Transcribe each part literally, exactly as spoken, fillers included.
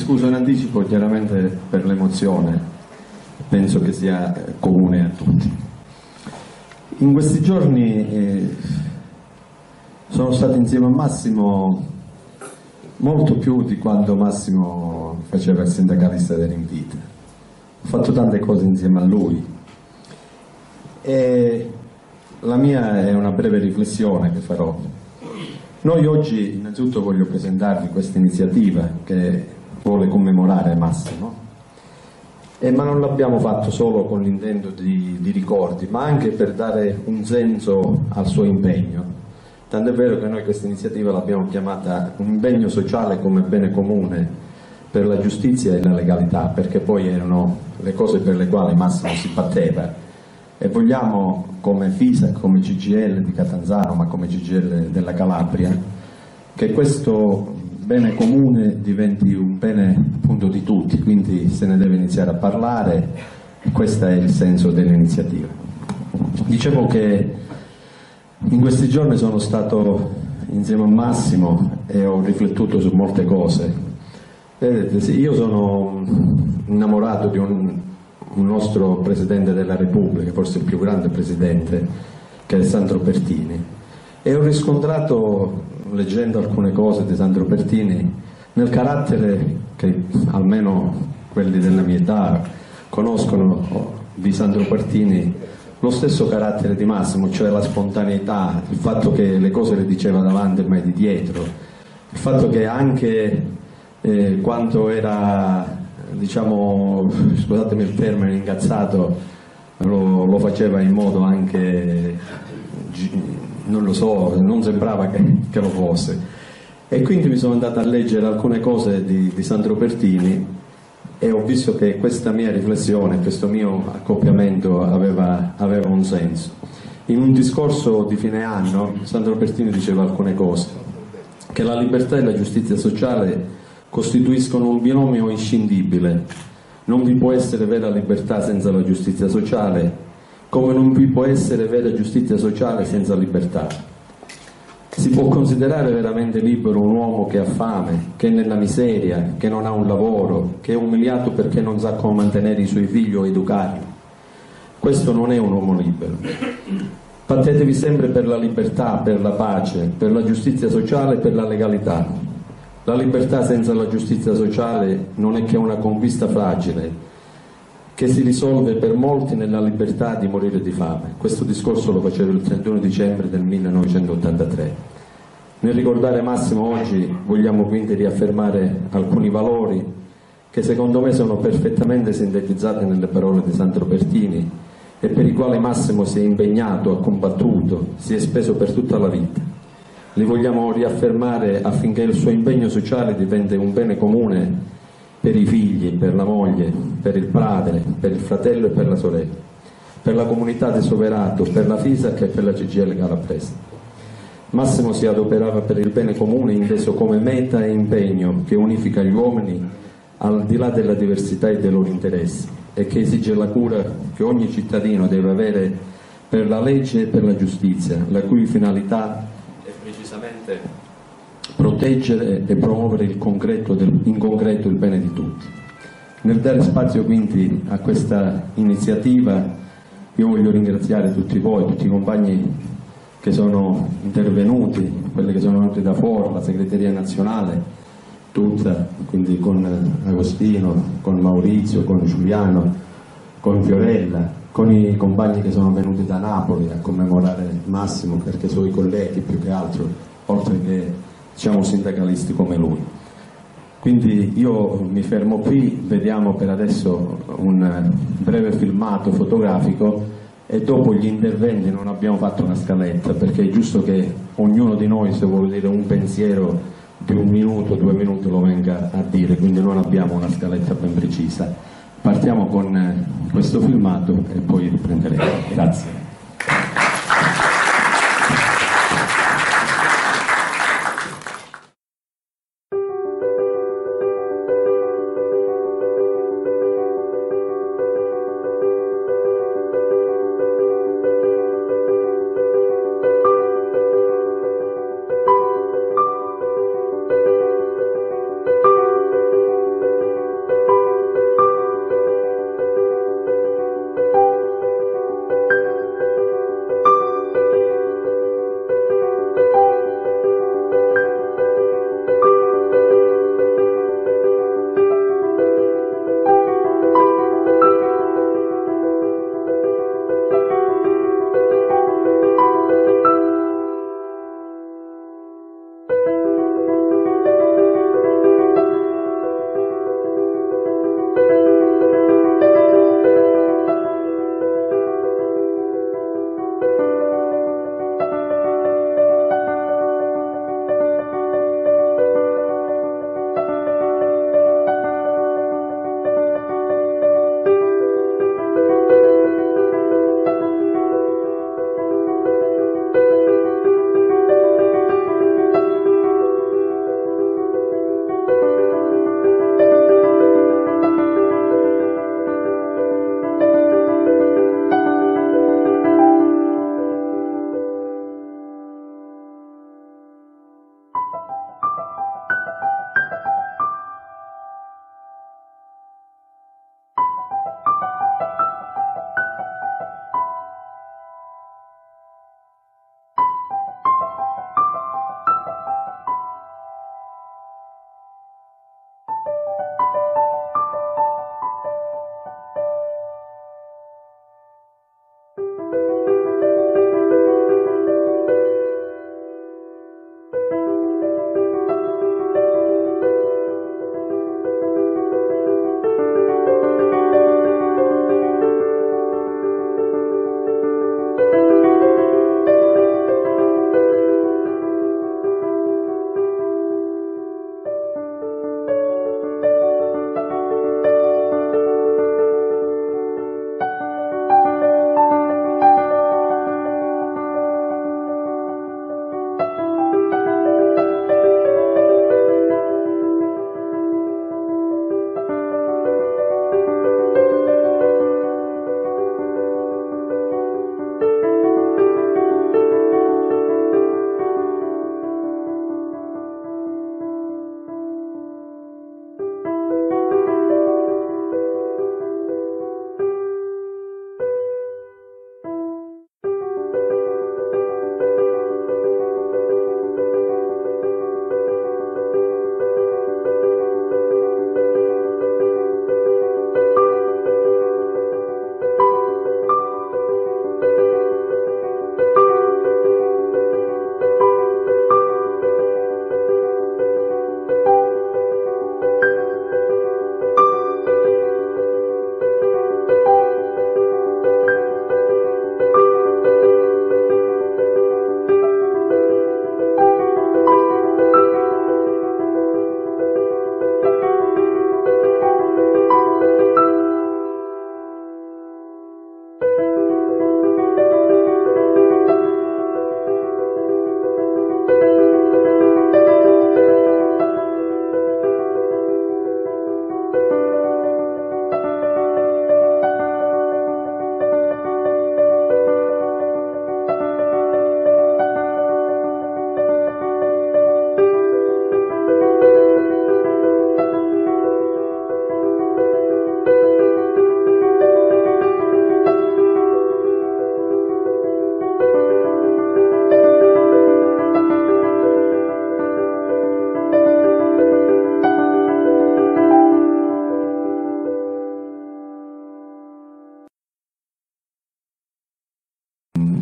scuso in anticipo chiaramente per l'emozione, penso che sia comune a tutti. In questi giorni eh, sono stato insieme a Massimo molto più di quando Massimo faceva il sindacalista dell'Invita. Ho fatto tante cose insieme a lui e la mia è una breve riflessione che farò. Noi oggi innanzitutto voglio presentarvi questa iniziativa che vuole commemorare Massimo, eh, ma non l'abbiamo fatto solo con l'intento di, di ricordi, ma anche per dare un senso al suo impegno. Tant'è vero che noi questa iniziativa l'abbiamo chiamata un impegno sociale come bene comune per la giustizia e la legalità, perché poi erano le cose per le quali Massimo si batteva. E vogliamo, come FISA, come C G I L di Catanzaro, ma come C G I L della Calabria, che questo bene comune diventi un bene appunto di tutti, quindi se ne deve iniziare a parlare, e questo è il senso dell'iniziativa. Dicevo che in questi giorni sono stato insieme a Massimo e ho riflettuto su molte cose. Vedete, io sono innamorato di un un nostro Presidente della Repubblica, forse il più grande Presidente, che è Sandro Pertini, e ho riscontrato, leggendo alcune cose di Sandro Pertini, nel carattere che almeno quelli della mia età conoscono di Sandro Pertini, lo stesso carattere di Massimo, cioè la spontaneità, il fatto che le cose le diceva davanti e mai di dietro, il fatto che anche eh, quando era, diciamo, scusatemi il termine, incazzato, lo, lo faceva in modo anche, non lo so, non sembrava che, che lo fosse. E quindi mi sono andato a leggere alcune cose di, di Sandro Pertini e ho visto che questa mia riflessione, questo mio accoppiamento aveva, aveva un senso. In un discorso di fine anno Sandro Pertini diceva alcune cose, che la libertà e la giustizia sociale costituiscono un binomio inscindibile. Non vi può essere vera libertà senza la giustizia sociale, come non vi può essere vera giustizia sociale senza libertà. Si può considerare veramente libero un uomo che ha fame, che è nella miseria, che non ha un lavoro, che è umiliato perché non sa come mantenere i suoi figli o educarli? Questo non è un uomo libero. Battetevi sempre per la libertà, per la pace, per la giustizia sociale e per la legalità. La libertà senza la giustizia sociale non è che una conquista fragile, che si risolve per molti nella libertà di morire di fame. Questo discorso lo facevo il trentuno dicembre del millenovecentottantatré. Nel ricordare Massimo oggi vogliamo quindi riaffermare alcuni valori che secondo me sono perfettamente sintetizzati nelle parole di Sandro Pertini e per i quali Massimo si è impegnato, ha combattuto, si è speso per tutta la vita. Li vogliamo riaffermare affinché il suo impegno sociale diventi un bene comune per i figli, per la moglie, per il padre, per il fratello e per la sorella, per la comunità di Soverato, per la FISAC e per la C G I L Calabrese. Massimo si adoperava per il bene comune inteso come meta e impegno che unifica gli uomini al di là della diversità e dei loro interessi e che esige la cura che ogni cittadino deve avere per la legge e per la giustizia, la cui finalità è precisamente proteggere e promuovere il concreto del, in concreto il bene di tutti. Nel dare spazio quindi a questa iniziativa io voglio ringraziare tutti voi, tutti i compagni che sono intervenuti, quelli che sono venuti da fuori, la segreteria nazionale tutta, quindi con Agostino, con Maurizio, con Giuliano, con Fiorella, con i compagni che sono venuti da Napoli a commemorare Massimo, perché sono i colleghi più che altro, oltre che diciamo sindacalisti come lui. Quindi io mi fermo qui, vediamo per adesso un breve filmato fotografico e dopo gli interventi non abbiamo fatto una scaletta, perché è giusto che ognuno di noi, se vuole dire un pensiero di un minuto, due minuti, lo venga a dire, quindi non abbiamo una scaletta ben precisa. Partiamo con questo filmato e poi riprenderemo. Grazie.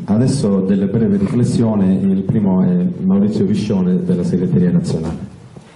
Adesso delle brevi riflessioni, il primo è Maurizio Viscione della Segreteria Nazionale.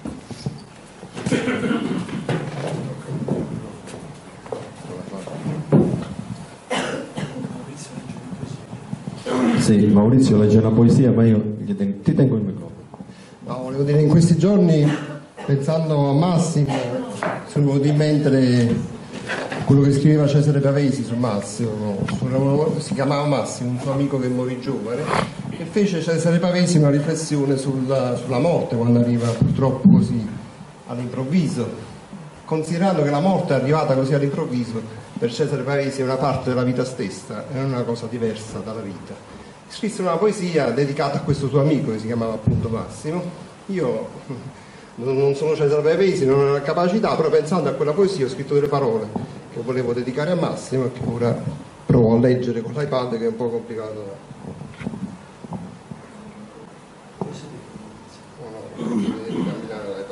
Sì, Maurizio legge una poesia, ma io gli tengo, ti tengo il microfono. No, volevo dire, in questi giorni, pensando a Massimo, sono venuti in mente le, quello che scriveva Cesare Pavesi su Massimo, su, si chiamava Massimo, un suo amico che morì giovane, e fece Cesare Pavesi una riflessione sulla, sulla morte quando arriva purtroppo così all'improvviso, considerando che la morte è arrivata così all'improvviso, per Cesare Pavesi è una parte della vita stessa, è una cosa diversa dalla vita. Scrisse una poesia dedicata a questo suo amico che si chiamava appunto Massimo. Io non sono Cesare Pavesi, non ho la capacità, però pensando a quella poesia ho scritto delle parole che volevo dedicare a Massimo e che ora provo a leggere con l'iPad, che è un po' complicato da...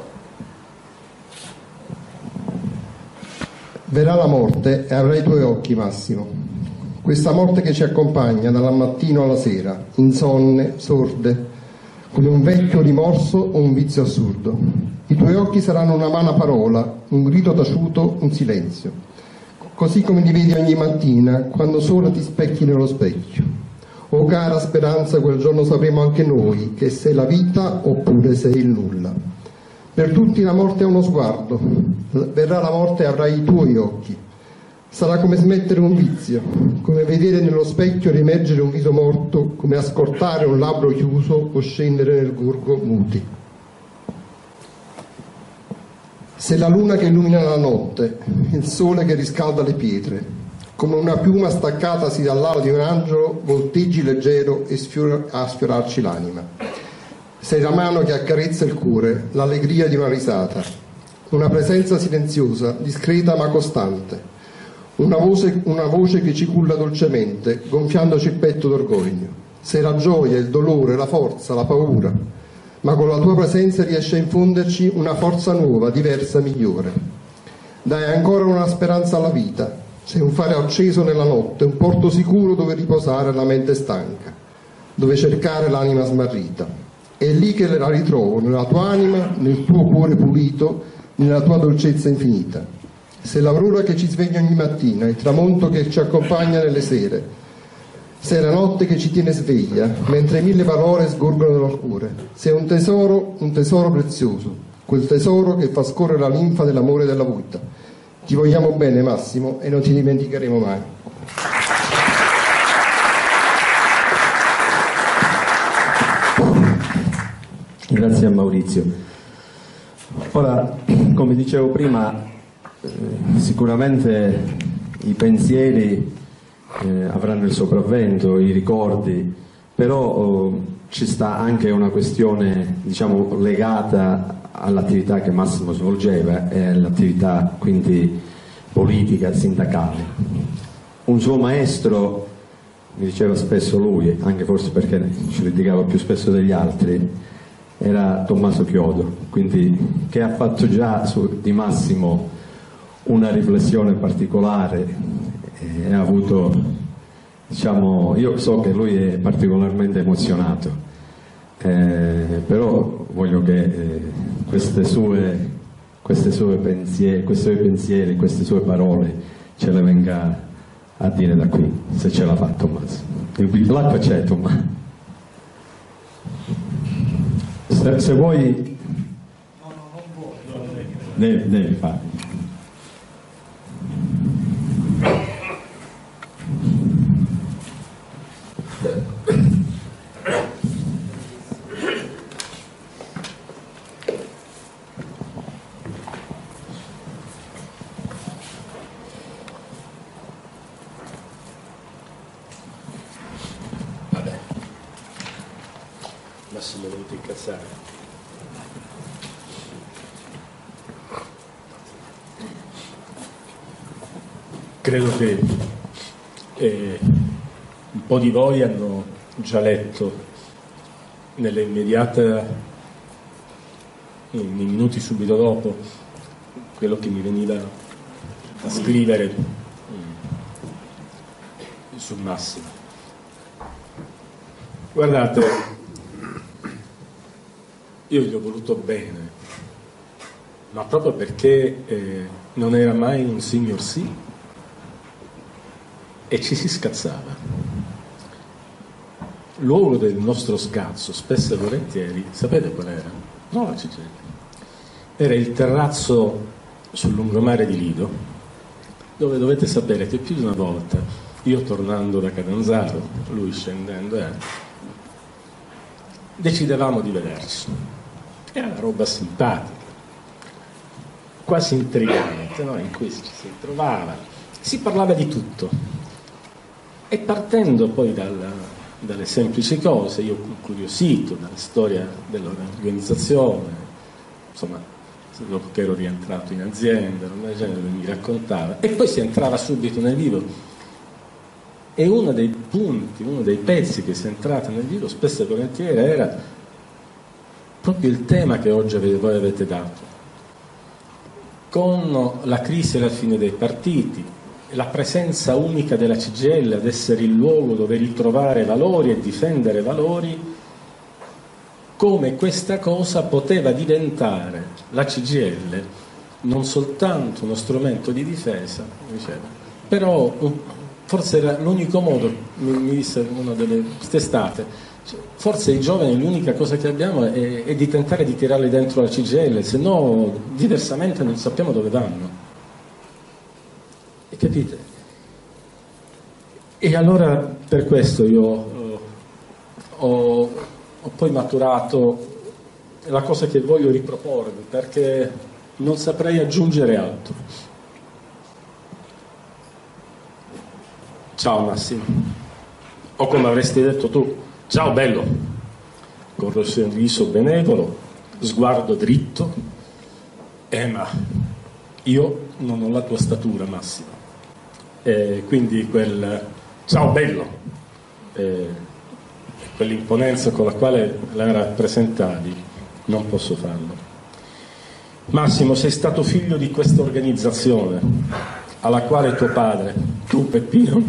Verrà la morte e avrai i tuoi occhi, Massimo. Questa morte che ci accompagna dal mattino alla sera, insonne, sorde, come un vecchio rimorso o un vizio assurdo. I tuoi occhi saranno una vana parola, un grido taciuto, un silenzio. Così come li vedi ogni mattina, quando sola ti specchi nello specchio. O cara speranza, quel giorno sapremo anche noi che sei la vita oppure sei il nulla. Per tutti la morte è uno sguardo. Verrà la morte e avrai i tuoi occhi. Sarà come smettere un vizio, come vedere nello specchio riemergere un viso morto, come ascoltare un labbro chiuso o scendere nel gorgo muti. Sei la luna che illumina la notte, il sole che riscalda le pietre, come una piuma staccatasi dall'ala di un angelo, volteggi leggero e sfiora, a sfiorarci l'anima. Sei la mano che accarezza il cuore, l'allegria di una risata, una presenza silenziosa, discreta ma costante. Una voce, una voce che ci culla dolcemente, gonfiandoci il petto d'orgoglio. Sei la gioia, il dolore, la forza, la paura, ma con la tua presenza riesci a infonderci una forza nuova, diversa, migliore. Dai ancora una speranza alla vita, sei un fare acceso nella notte, un porto sicuro dove riposare la mente stanca, dove cercare l'anima smarrita. È lì che la ritrovo, nella tua anima, nel tuo cuore pulito, nella tua dolcezza infinita. Sei l'aurora che ci sveglia ogni mattina, il tramonto che ci accompagna nelle sere. Sei la notte che ci tiene sveglia, mentre mille parole sgorgono dal cuore. Sei un tesoro, un tesoro prezioso, quel tesoro che fa scorrere la linfa dell'amore e della vita. Ti vogliamo bene, Massimo, e non ti dimenticheremo mai. Grazie a Maurizio. Ora, come dicevo prima, Eh, sicuramente i pensieri eh, avranno il sopravvento, i ricordi, però oh, ci sta anche una questione, diciamo, legata all'attività che Massimo svolgeva e all'attività quindi politica, sindacale. Un suo maestro, mi diceva spesso lui, anche forse perché ci litigava più spesso degli altri, era Tommaso Chiodo, quindi che ha fatto già su, di Massimo una riflessione particolare e ha avuto, diciamo, io so che lui è particolarmente emozionato, eh, però voglio che eh, queste sue, queste sue pensieri, questi suoi pensieri, queste sue parole ce le venga a dire da qui, se ce la fa Tommaso. L'acqua c'è, Tommaso. Se, se vuoi, no, no, non vuoi. Devi, devi fare. Vabbè, Massimo non ti incazzare. Credo che eh, un po' di voi hanno già letto nelle immediate, nei minuti subito dopo, quello che mi veniva a scrivere su Massimo. Guardate, io gli ho voluto bene, ma proprio perché eh, non era mai un signor sì e ci si scazzava. Luogo del nostro scazzo, spesso e volentieri, sapete qual era? No, la Cigella. Era il terrazzo sul lungomare di Lido, dove dovete sapere che più di una volta, io tornando da Catanzaro, lui scendendo, eh, decidevamo di vederci. Era una roba simpatica, quasi intrigante, no? In cui ci si trovava, si parlava di tutto. E partendo poi dalla, dalle semplici cose, io incuriosito dalla storia dell'organizzazione, insomma, dopo che ero rientrato in azienda, del genere, mi raccontava, e poi si entrava subito nel vivo. E uno dei punti, uno dei pezzi che si è entrato nel vivo spesso e volentieri era proprio il tema che oggi voi avete dato, con la crisi alla fine dei partiti, la presenza unica della C G I L ad essere il luogo dove ritrovare valori e difendere valori, come questa cosa poteva diventare, la C G I L, non soltanto uno strumento di difesa, diceva, però forse era l'unico modo, mi, mi disse una delle quest'estate, forse i giovani l'unica cosa che abbiamo è, è di tentare di tirarli dentro la C G I L, se no diversamente non sappiamo dove vanno. E capite? E allora per questo io eh, ho, ho poi maturato la cosa che voglio riproporvi, perché non saprei aggiungere altro. Ciao Massimo, o come avresti detto tu, ciao bello, con il sorriso benevolo, sguardo dritto, eh ma io non ho la tua statura Massimo, eh, quindi quel ciao bello, eh, quell'imponenza con la quale la rappresentavi, non posso farlo. Massimo, sei stato figlio di questa organizzazione alla quale tuo padre, tu Peppino,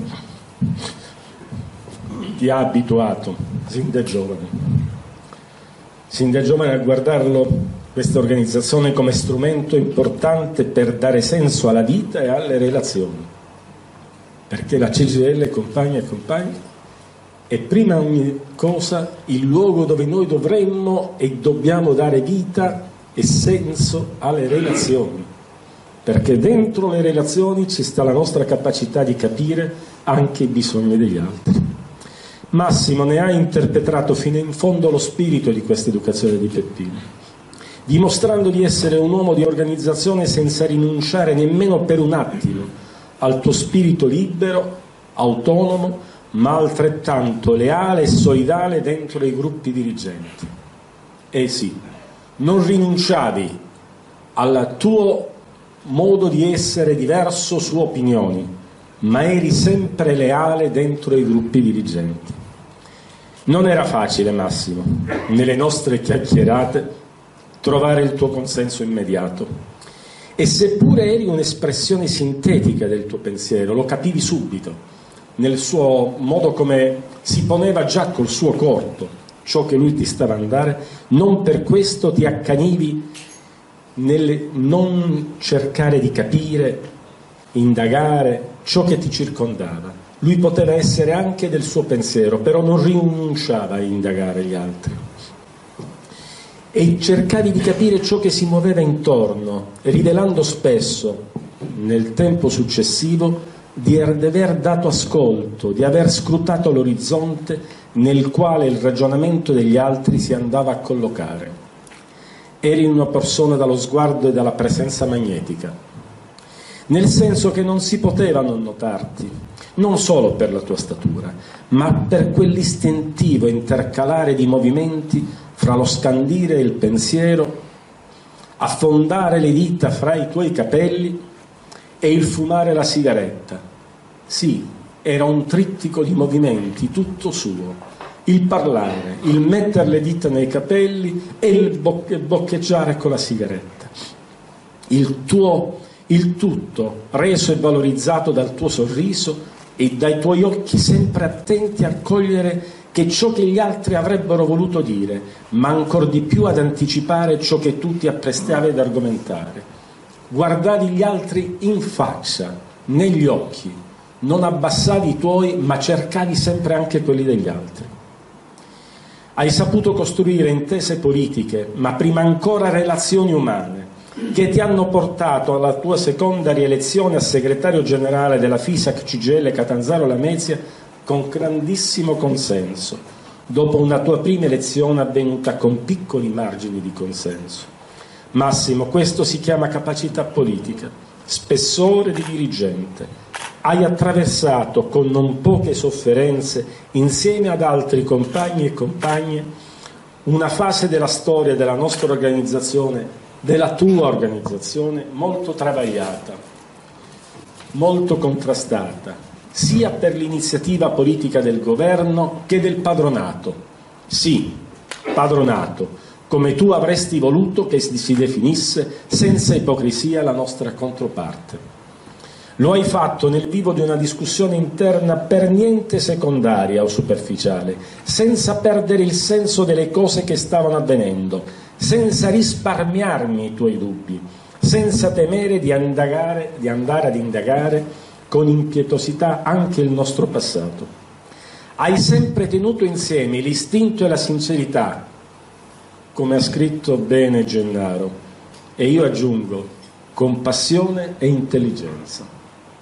ti ha abituato sin da giovane, sin da giovane a guardarlo, questa organizzazione, come strumento importante per dare senso alla vita e alle relazioni, perché la C G I L, compagni e compagni, è prima ogni cosa il luogo dove noi dovremmo e dobbiamo dare vita e senso alle relazioni, perché dentro le relazioni ci sta la nostra capacità di capire anche i bisogni degli altri. Massimo ne ha interpretato fino in fondo lo spirito di questa educazione di Peppino, dimostrando di essere un uomo di organizzazione senza rinunciare nemmeno per un attimo al tuo spirito libero, autonomo, ma altrettanto leale e solidale dentro i gruppi dirigenti. Eh sì, non rinunciavi al tuo modo di essere diverso su opinioni, ma eri sempre leale dentro i gruppi dirigenti. Non era facile, Massimo, nelle nostre chiacchierate trovare il tuo consenso immediato, e seppure eri un'espressione sintetica del tuo pensiero, lo capivi subito nel suo modo come si poneva già col suo corpo ciò che lui ti stava a dare, non per questo ti accanivi nel non cercare di capire, indagare ciò che ti circondava. Lui poteva essere anche del suo pensiero, però non rinunciava a indagare gli altri. E cercavi di capire ciò che si muoveva intorno, rivelando spesso, nel tempo successivo, di aver dato ascolto, di aver scrutato l'orizzonte nel quale il ragionamento degli altri si andava a collocare. Eri una persona dallo sguardo e dalla presenza magnetica, nel senso che non si poteva non notarti, non solo per la tua statura, ma per quell'istintivo intercalare di movimenti fra lo scandire e il pensiero, affondare le dita fra i tuoi capelli e il fumare la sigaretta. Sì, era un trittico di movimenti tutto suo. Il parlare, il mettere le dita nei capelli e il bocche- boccheggiare con la sigaretta. Il tuo, il tutto reso e valorizzato dal tuo sorriso e dai tuoi occhi sempre attenti a cogliere che ciò che gli altri avrebbero voluto dire, ma ancor di più ad anticipare ciò che tu ti apprestavi ad argomentare. Guardavi gli altri in faccia, negli occhi, non abbassavi i tuoi, ma cercavi sempre anche quelli degli altri. Hai saputo costruire intese politiche, ma prima ancora relazioni umane, che ti hanno portato alla tua seconda rielezione a segretario generale della FISAC C G I L Catanzaro Lamezia con grandissimo consenso, dopo una tua prima elezione avvenuta con piccoli margini di consenso. Massimo, questo si chiama capacità politica, spessore di dirigente. Hai attraversato con non poche sofferenze, insieme ad altri compagni e compagne, una fase della storia della nostra organizzazione, della tua organizzazione, molto travagliata, molto contrastata, sia per l'iniziativa politica del governo che del padronato. Sì, padronato, come tu avresti voluto che si definisse senza ipocrisia la nostra controparte. Lo hai fatto nel vivo di una discussione interna per niente secondaria o superficiale, senza perdere il senso delle cose che stavano avvenendo, senza risparmiarmi i tuoi dubbi, senza temere di andare, di andare ad indagare con impietosità anche il nostro passato. Hai sempre tenuto insieme l'istinto e la sincerità, come ha scritto bene Gennaro, e io aggiungo compassione e intelligenza.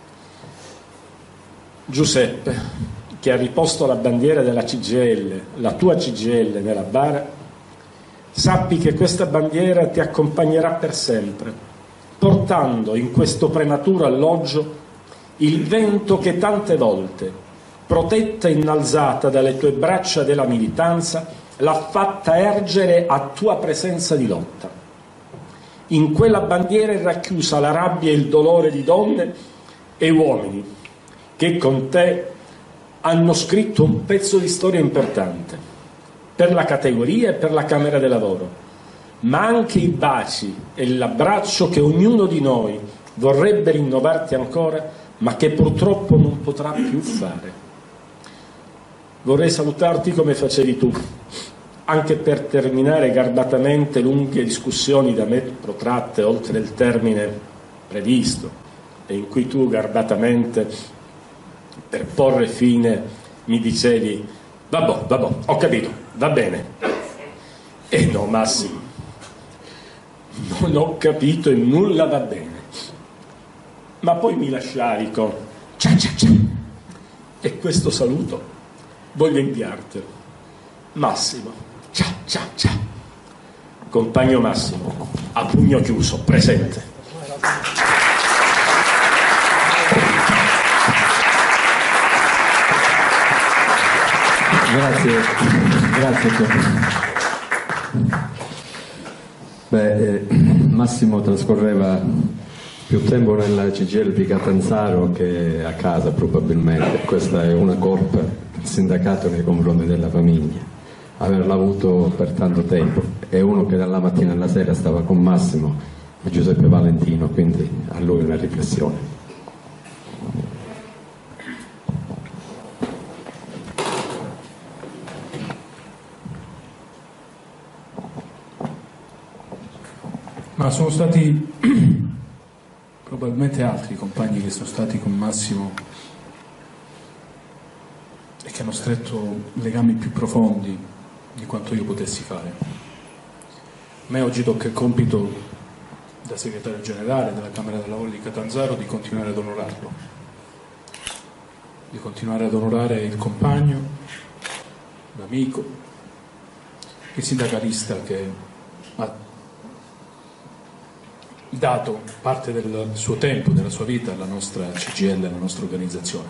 Giuseppe, che ha riposto la bandiera della C G I L, la tua C G I L nella bara, sappi che questa bandiera ti accompagnerà per sempre, portando in questo prematuro alloggio il vento che tante volte, protetta e innalzata dalle tue braccia della militanza, l'ha fatta ergere a tua presenza di lotta. In quella bandiera è racchiusa la rabbia e il dolore di donne e uomini che con te hanno scritto un pezzo di storia importante per la categoria e per la Camera del Lavoro, ma anche i baci e l'abbraccio che ognuno di noi vorrebbe rinnovarti ancora, ma che purtroppo non potrà più fare. Vorrei salutarti come facevi tu, anche per terminare garbatamente lunghe discussioni da me protratte oltre il termine previsto e in cui tu garbatamente, per porre fine, mi dicevi vabbè, vabbè, ho capito, va bene. E no, Massimo, non ho capito e nulla va bene. Ma poi mi lasciavi con cia cia cia, e questo saluto voglio inviartelo. Massimo, cia cia cia. Compagno Massimo, a pugno chiuso, presente. Grazie, grazie. Beh, eh, Massimo trascorreva più tempo nella C G I L di Catanzaro che a casa probabilmente. Questa è una colpa del sindacato nei confronti della famiglia, averla avuto per tanto tempo. È uno che dalla mattina alla sera stava con Massimo e Giuseppe Valentino, quindi a lui una riflessione. Ma sono stati probabilmente altri compagni che sono stati con Massimo e che hanno stretto legami più profondi di quanto io potessi fare. A me oggi tocca il compito, da segretario generale della Camera del Lavoro di Catanzaro, di continuare ad onorarlo, di continuare ad onorare il compagno, l'amico, il sindacalista che ha dato parte del suo tempo, della sua vita alla nostra C G I L, alla nostra organizzazione.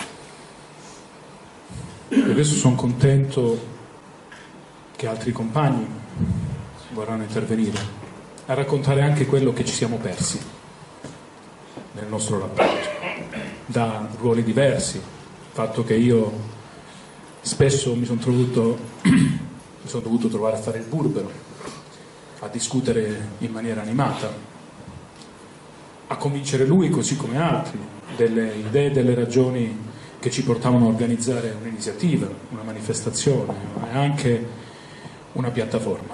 Per questo sono contento che altri compagni vorranno intervenire a raccontare anche quello che ci siamo persi nel nostro rapporto, da ruoli diversi, il fatto che io spesso mi sono dovuto, mi sono dovuto trovare a fare il burbero, a discutere in maniera animata, a convincere lui, così come altri, delle idee e delle ragioni che ci portavano a organizzare un'iniziativa, una manifestazione e anche una piattaforma.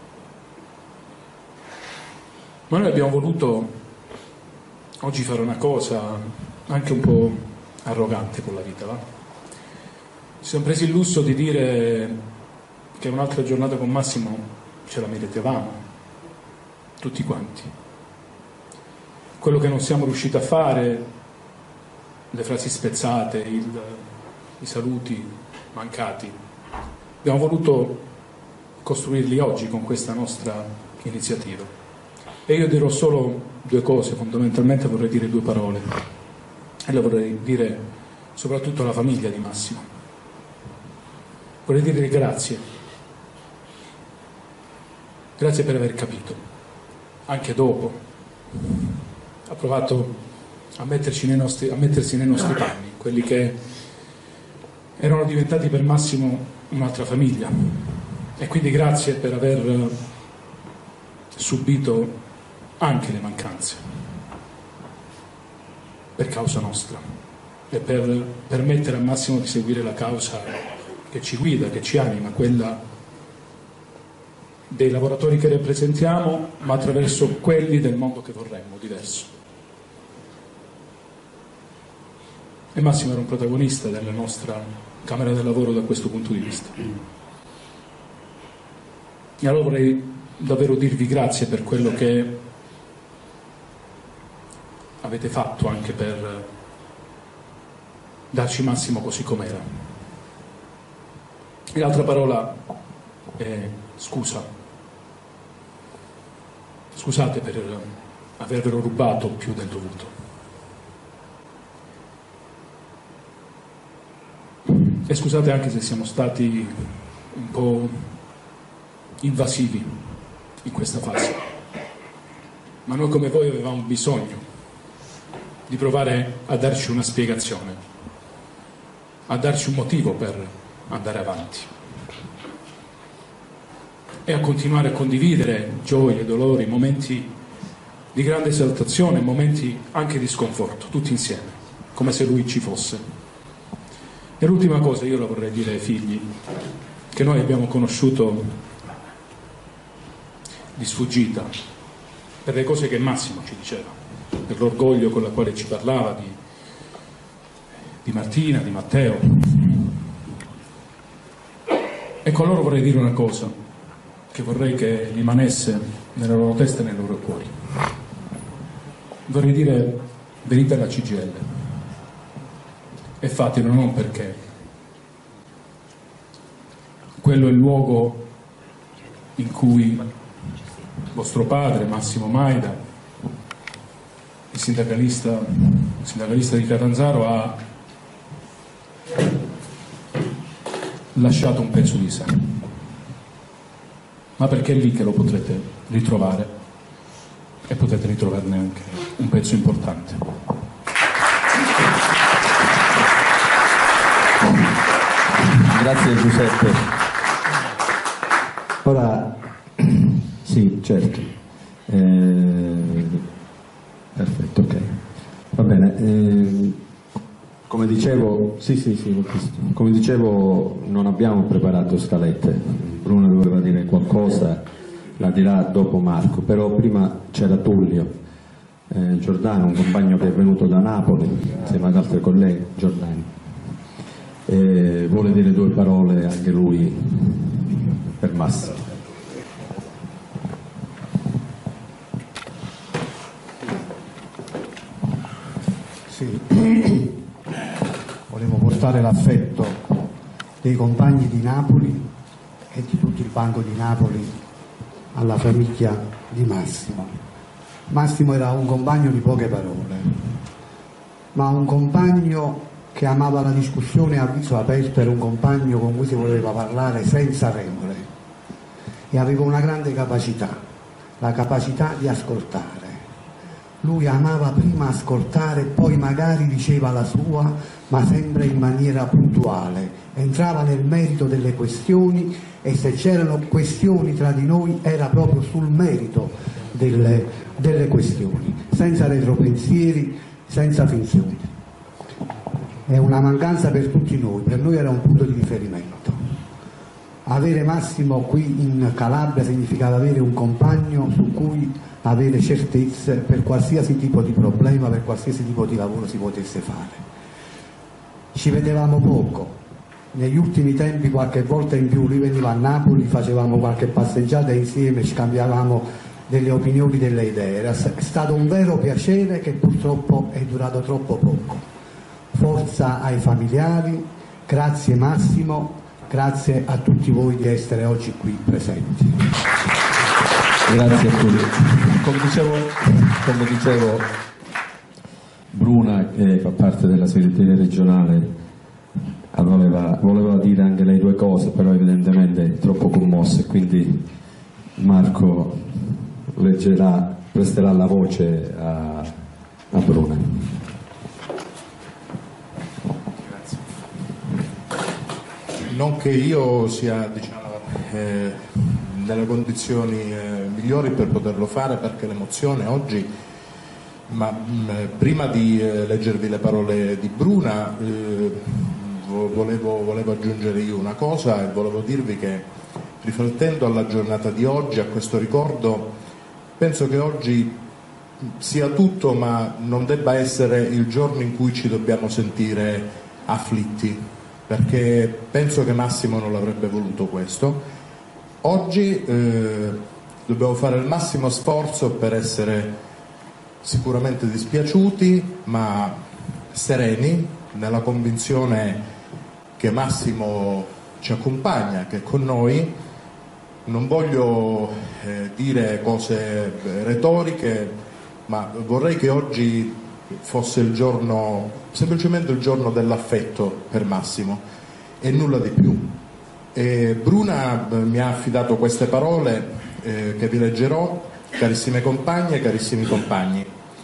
Ma noi abbiamo voluto oggi fare una cosa anche un po' arrogante con la vita, va? Ci siamo presi il lusso di dire che un'altra giornata con Massimo ce la meritavamo, tutti quanti. Quello che non siamo riusciti a fare, le frasi spezzate, il, i saluti mancati, abbiamo voluto costruirli oggi con questa nostra iniziativa. E io dirò solo due cose, fondamentalmente vorrei dire due parole, e le vorrei dire soprattutto alla famiglia di Massimo. Vorrei dire grazie, grazie per aver capito, anche dopo, ha provato a, metterci nei nostri, a mettersi nei nostri panni, quelli che erano diventati per Massimo un'altra famiglia, e quindi grazie per aver subito anche le mancanze, per causa nostra, e per permettere a Massimo di seguire la causa che ci guida, che ci anima, quella dei lavoratori che rappresentiamo, ma attraverso quelli del mondo che vorremmo, diverso. E Massimo era un protagonista della nostra Camera del Lavoro da questo punto di vista. E allora vorrei davvero dirvi grazie per quello che avete fatto anche per darci Massimo così com'era. E l'altra parola è scusa. Scusate per avervelo rubato più del dovuto. E scusate anche se siamo stati un po' invasivi in questa fase. Ma noi come voi avevamo bisogno di provare a darci una spiegazione, a darci un motivo per andare avanti e a continuare a condividere gioie, dolori, momenti di grande esaltazione, momenti anche di sconforto, tutti insieme, come se lui ci fosse. E l'ultima cosa io la vorrei dire ai figli, che noi abbiamo conosciuto di sfuggita, per le cose che Massimo ci diceva, per l'orgoglio con la quale ci parlava di, di Martina, di Matteo. E con loro vorrei dire una cosa che vorrei che rimanesse nella loro testa e nei loro cuori. Vorrei dire: venite alla C G I L e fatelo non perché quello è il luogo in cui vostro padre Massimo Maida, il sindacalista, il sindacalista di Catanzaro, ha lasciato un pezzo di sé, ma perché è lì che lo potrete ritrovare e potete ritrovarne anche un pezzo importante. Grazie Giuseppe. Ora sì, certo. Eh, perfetto, ok. Va bene. Eh, Come dicevo, sì, sì, sì, come dicevo, non abbiamo preparato scalette. Bruno doveva dire qualcosa, la dirà dopo Marco, però prima c'era Tullio eh, Giordano, un compagno che è venuto da Napoli insieme ad altri colleghi, Giordani, e vuole dire due parole anche lui per Massimo. Sì. Volevo portare l'affetto dei compagni di Napoli e di tutto il banco di Napoli alla famiglia di Massimo. Massimo era un compagno di poche parole, ma un compagno che amava la discussione a viso aperto, era un compagno con cui si voleva parlare senza regole e aveva una grande capacità, la capacità di ascoltare. Lui amava prima ascoltare, poi magari diceva la sua, ma sempre in maniera puntuale, entrava nel merito delle questioni e se c'erano questioni tra di noi era proprio sul merito delle, delle questioni, senza retropensieri, senza finzioni. è una mancanza per tutti noi, per noi era un punto di riferimento. Avere Massimo qui in Calabria significava avere un compagno su cui avere certezze per qualsiasi tipo di problema, per qualsiasi tipo di lavoro si potesse fare. Ci vedevamo poco, negli ultimi tempi qualche volta in più lui veniva a Napoli, facevamo qualche passeggiata insieme, scambiavamo delle opinioni, delle idee. Era stato un vero piacere che purtroppo è durato troppo poco. Forza ai familiari, grazie Massimo, grazie a tutti voi di essere oggi qui presenti. Grazie a tutti. Come dicevo, come dicevo Bruna, che fa parte della segreteria regionale, voleva, voleva dire anche lei due cose, però evidentemente è troppo commossa e quindi Marco leggerà, presterà la voce a, a Bruna. Grazie. Non che io sia, diciamo, eh, nelle condizioni eh, migliori per poterlo fare, perché l'emozione oggi, ma mh, prima di eh, leggervi le parole di Bruna eh, volevo, volevo aggiungere io una cosa e volevo dirvi che, riflettendo alla giornata di oggi, a questo ricordo, penso che oggi sia tutto, ma non debba essere il giorno in cui ci dobbiamo sentire afflitti, perché penso che Massimo non l'avrebbe voluto questo. Oggi eh, dobbiamo fare il massimo sforzo per essere sicuramente dispiaciuti, ma sereni, nella convinzione che Massimo ci accompagna, che è con noi. Non voglio eh, dire cose retoriche, ma vorrei che oggi fosse il giorno, semplicemente il giorno dell'affetto per Massimo e nulla di più. E Bruna mi ha affidato queste parole eh, che vi leggerò. Carissime compagne e carissimi compagni,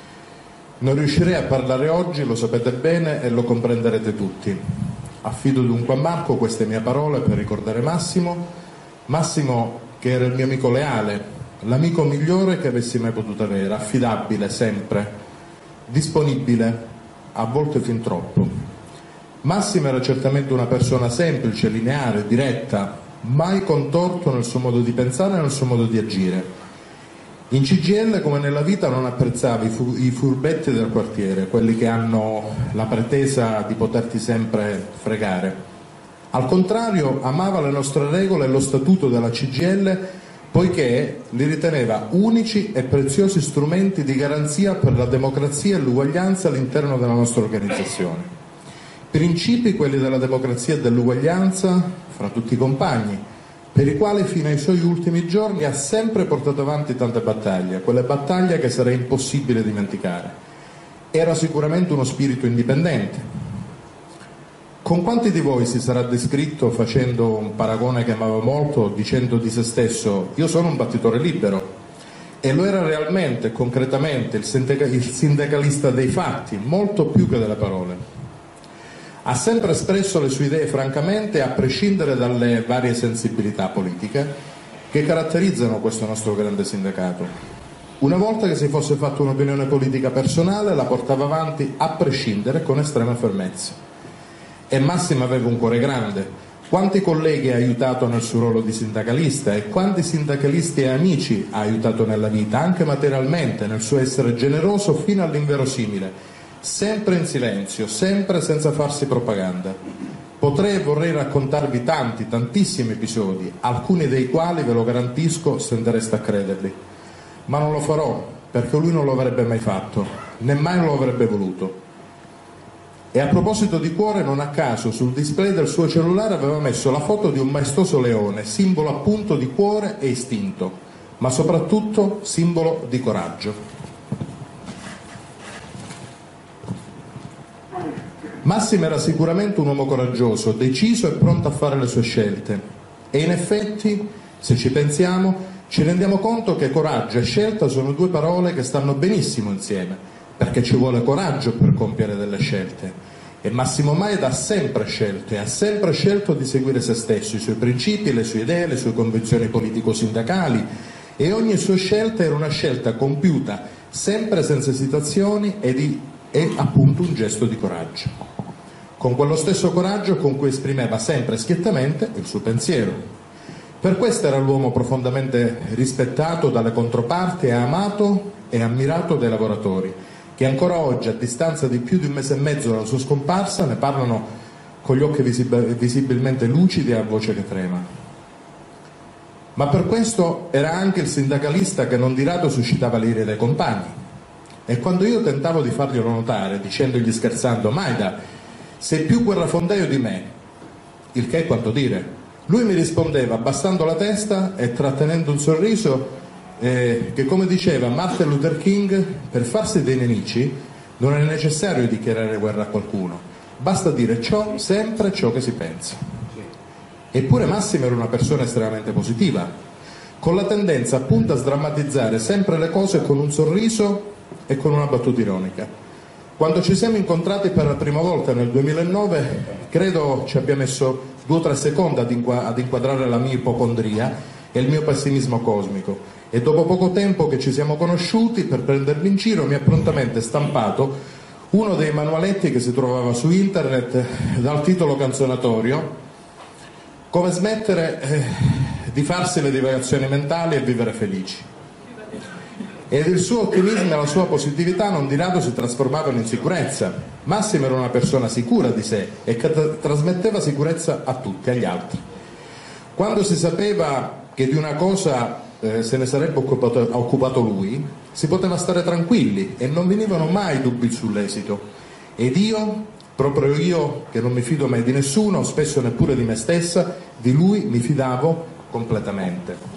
non riuscirei a parlare oggi, lo sapete bene e lo comprenderete tutti. Affido dunque a Marco queste mie parole per ricordare Massimo, Massimo che era il mio amico leale, l'amico migliore che avessi mai potuto avere, affidabile sempre, disponibile, a volte fin troppo. Massimo era certamente una persona semplice, lineare, diretta, mai contorto nel suo modo di pensare e nel suo modo di agire. In C G I L, come nella vita, non apprezzava i, fu- i furbetti del quartiere, quelli che hanno la pretesa di poterti sempre fregare. Al contrario, amava le nostre regole e lo statuto della C G I L, poiché li riteneva unici e preziosi strumenti di garanzia per la democrazia e l'uguaglianza all'interno della nostra organizzazione. Principi, quelli della democrazia e dell'uguaglianza fra tutti i compagni, per i quali fino ai suoi ultimi giorni ha sempre portato avanti tante battaglie, quelle battaglie che sarà impossibile dimenticare. Era sicuramente uno spirito indipendente. Con quanti di voi si sarà descritto facendo un paragone che amava molto, dicendo di se stesso: io sono un battitore libero? E lo era realmente, concretamente, il sindacalista dei fatti, molto più che delle parole. Ha sempre espresso le sue idee francamente, a prescindere dalle varie sensibilità politiche che caratterizzano questo nostro grande sindacato. Una volta che si fosse fatto un'opinione politica personale, la portava avanti a prescindere, con estrema fermezza. E Massimo aveva un cuore grande. Quanti colleghi ha aiutato nel suo ruolo di sindacalista e quanti sindacalisti e amici ha aiutato nella vita, anche materialmente, nel suo essere generoso fino all'inverosimile, sempre in silenzio, sempre senza farsi propaganda. Potrei e vorrei raccontarvi tanti, tantissimi episodi, alcuni dei quali, ve lo garantisco, stendereste a crederli. Ma non lo farò, perché lui non lo avrebbe mai fatto, né mai lo avrebbe voluto. E a proposito di cuore, non a caso sul display del suo cellulare aveva messo la foto di un maestoso leone, simbolo appunto di cuore e istinto, ma soprattutto simbolo di coraggio. Massimo era sicuramente un uomo coraggioso, deciso e pronto a fare le sue scelte. E in effetti, se ci pensiamo, ci rendiamo conto che coraggio e scelta sono due parole che stanno benissimo insieme, perché ci vuole coraggio per compiere delle scelte. E Massimo Maed ha sempre scelto e ha sempre scelto di seguire se stesso, i suoi principi, le sue idee, le sue convinzioni politico-sindacali, e ogni sua scelta era una scelta compiuta sempre senza esitazioni e, di, e appunto un gesto di coraggio. con quello stesso coraggio con cui esprimeva sempre schiettamente il suo pensiero. Per questo era l'uomo profondamente rispettato dalle controparti e amato e ammirato dai lavoratori, che ancora oggi, a distanza di più di un mese e mezzo dalla sua scomparsa, ne parlano con gli occhi visib- visibilmente lucidi e a voce che trema. Ma per questo era anche il sindacalista che non di rado suscitava l'ira dei compagni. E quando io tentavo di farglielo notare, dicendogli scherzando: Maida, sei più guerrafondaio di me, il che è quanto dire, lui mi rispondeva abbassando la testa e trattenendo un sorriso eh, che, come diceva Martin Luther King, per farsi dei nemici non è necessario dichiarare guerra a qualcuno, basta dire ciò, sempre ciò che si pensa. Eppure Massimo era una persona estremamente positiva, con la tendenza appunto a sdrammatizzare sempre le cose con un sorriso e con una battuta ironica. Quando ci siamo incontrati per la prima volta nel duemilanove, credo ci abbia messo due o tre secondi ad, inqu- ad inquadrare la mia ipocondria e il mio pessimismo cosmico, e dopo poco tempo che ci siamo conosciuti, per prendermi in giro, mi ha prontamente stampato uno dei manualetti che si trovava su internet dal titolo canzonatorio Come smettere eh, di farsi le divagazioni mentali e vivere felici. Ed il suo ottimismo e la sua positività non di rado si trasformavano in sicurezza. Massimo era una persona sicura di sé e che tra- trasmetteva sicurezza a tutti, agli altri. Quando si sapeva che di una cosa eh, se ne sarebbe occupato, occupato lui, si poteva stare tranquilli e non venivano mai dubbi sull'esito. Ed io, proprio io che non mi fido mai di nessuno, spesso neppure di me stessa, di lui mi fidavo completamente.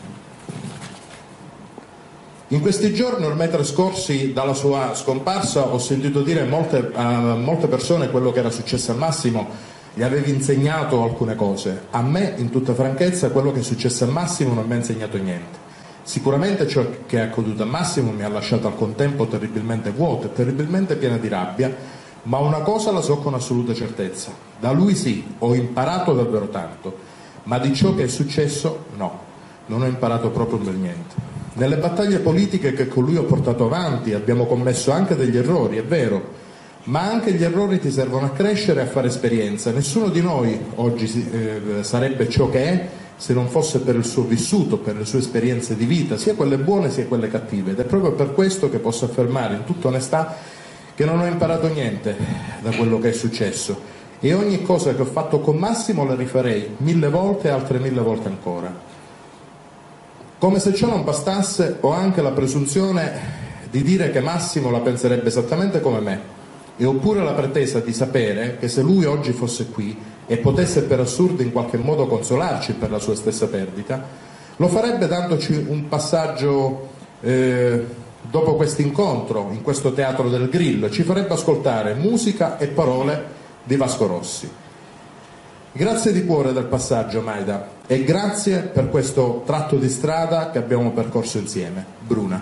In questi giorni ormai trascorsi dalla sua scomparsa ho sentito dire molte, a molte persone quello che era successo a Massimo, gli avevi insegnato alcune cose. A me, in tutta franchezza, quello che è successo a Massimo non mi ha insegnato niente. Sicuramente ciò che è accaduto a Massimo mi ha lasciato al contempo terribilmente vuoto e terribilmente piena di rabbia, ma una cosa la so con assoluta certezza: da lui sì, ho imparato davvero tanto, ma di ciò che è successo no, non ho imparato proprio un bel niente. Nelle battaglie politiche che con lui ho portato avanti abbiamo commesso anche degli errori, è vero, ma anche gli errori ti servono a crescere e a fare esperienza. Nessuno di noi oggi eh, sarebbe ciò che è se non fosse per il suo vissuto, per le sue esperienze di vita, sia quelle buone sia quelle cattive, ed è proprio per questo che posso affermare in tutta onestà che non ho imparato niente da quello che è successo, e ogni cosa che ho fatto con Massimo la rifarei mille volte e altre mille volte ancora. Come se ciò non bastasse, ho anche la presunzione di dire che Massimo la penserebbe esattamente come me, e ho pure la pretesa di sapere che se lui oggi fosse qui e potesse per assurdo in qualche modo consolarci per la sua stessa perdita, lo farebbe dandoci un passaggio eh, dopo questo incontro in questo teatro del Grillo, ci farebbe ascoltare musica e parole di Vasco Rossi. Grazie di cuore del passaggio, Maida, e grazie per questo tratto di strada che abbiamo percorso insieme. Bruna.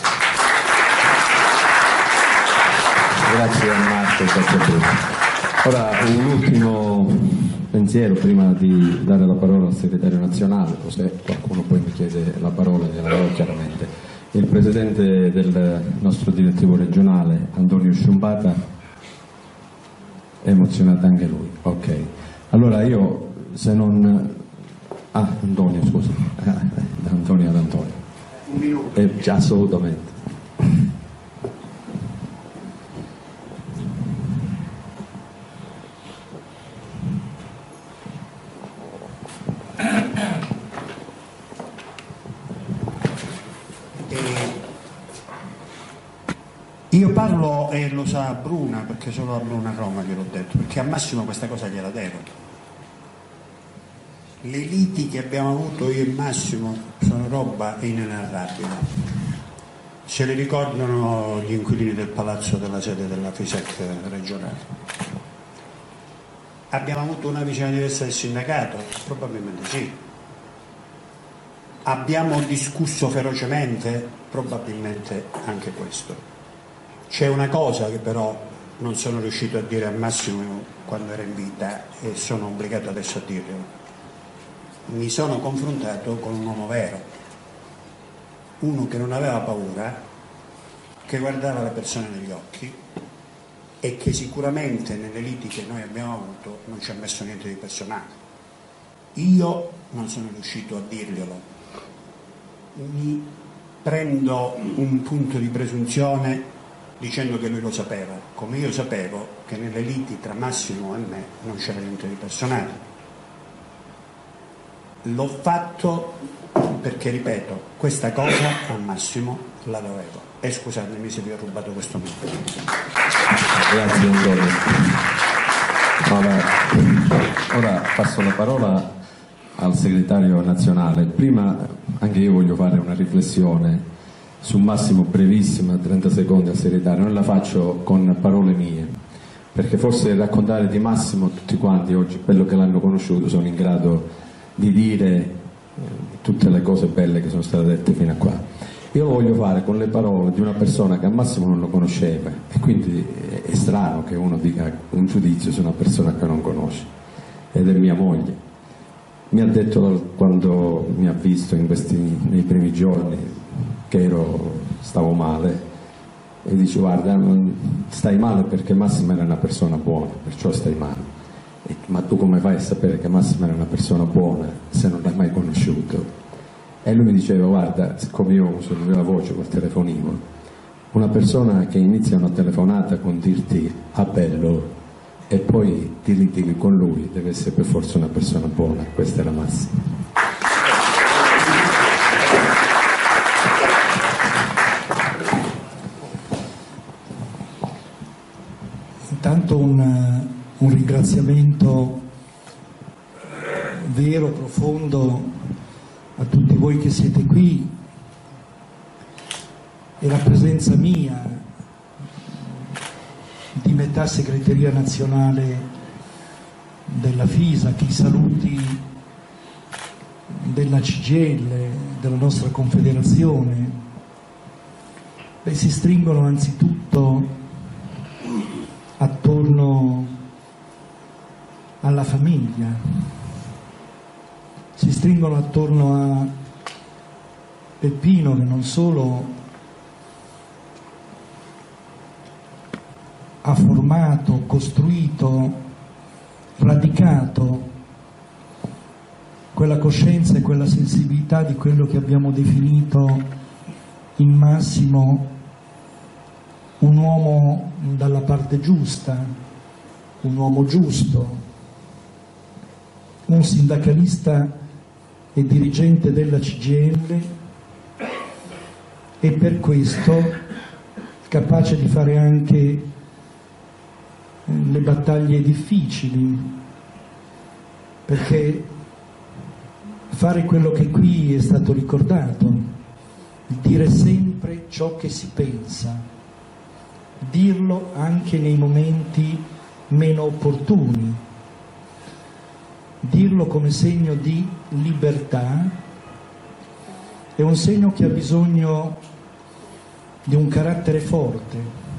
Grazie a Marco, grazie a Bruna. Ora un ultimo pensiero prima di dare la parola al segretario nazionale, se qualcuno poi mi chiede la parola gliela darò chiaramente. Il presidente del nostro direttivo regionale, Antonio Sciumbata, è emozionato anche lui. Ok. Allora io, se non... Ah, Antonio, scusa. Da Antonio ad Antonio. Un minuto. Eh, già, assolutamente. Io parlo, e lo sa Bruna, perché solo a Bruna Roma gliel'ho detto, perché a Massimo questa cosa gliela devo. Le liti che abbiamo avuto io e Massimo sono roba inenarrabile. Se le ricordano gli inquilini del palazzo della sede della FISEC regionale. Abbiamo avuto una vicenda diversa del sindacato? Probabilmente sì. Abbiamo discusso ferocemente? Probabilmente anche questo. C'è una cosa che però non sono riuscito a dire a Massimo quando era in vita e sono obbligato adesso a dirlo. Mi sono confrontato con un uomo vero, uno che non aveva paura, che guardava le persone negli occhi e che sicuramente nelle liti che noi abbiamo avuto non ci ha messo niente di personale. Io non sono riuscito a dirglielo, mi prendo un punto di presunzione dicendo che lui lo sapeva, come io sapevo che nelle liti tra Massimo e me non c'era niente di personale. L'ho fatto perché, ripeto, questa cosa a Massimo la dovevo. E scusatemi se vi ho rubato questo momento. Grazie Antonio. Ora, ora passo la parola al segretario nazionale. Prima anche io voglio fare una riflessione su Massimo, brevissima, trenta secondi al segretario. Non la faccio con parole mie, perché forse raccontare di Massimo tutti quanti oggi, quello che l'hanno conosciuto, sono in grado di dire eh, tutte le cose belle che sono state dette fino a qua. Io lo voglio fare con le parole di una persona che a Massimo non lo conosceva, e quindi è strano che uno dica un giudizio su una persona che non conosce, ed è mia moglie. Mi ha detto, quando mi ha visto in questi, nei primi giorni, che ero, stavo male, e dice: guarda, non stai male perché Massimo era una persona buona, perciò stai male. E, ma tu come fai a sapere che Massimo era una persona buona se non l'hai mai conosciuto? E lui mi diceva: guarda, siccome io uso la voce col telefonino, una persona che inizia una telefonata con dirti "ah bello" e poi ti litighi con lui deve essere per forza una persona buona. Questa è la Massimo. Intanto un, un ringraziamento vero, profondo a tutti voi che siete qui, e la presenza mia di metà segreteria nazionale della FISA, che i saluti della C G I L, della nostra confederazione, beh, si stringono anzitutto attorno alla famiglia, si stringono attorno a Peppino, che non solo ha formato, costruito, radicato quella coscienza e quella sensibilità di quello che abbiamo definito in Massimo un uomo dalla parte giusta, un uomo giusto, un sindacalista e dirigente della C G I L, e per questo capace di fare anche le battaglie difficili, perché fare quello che qui è stato ricordato, dire sempre ciò che si pensa, dirlo anche nei momenti meno opportuni, dirlo come segno di libertà, è un segno che ha bisogno di un carattere forte,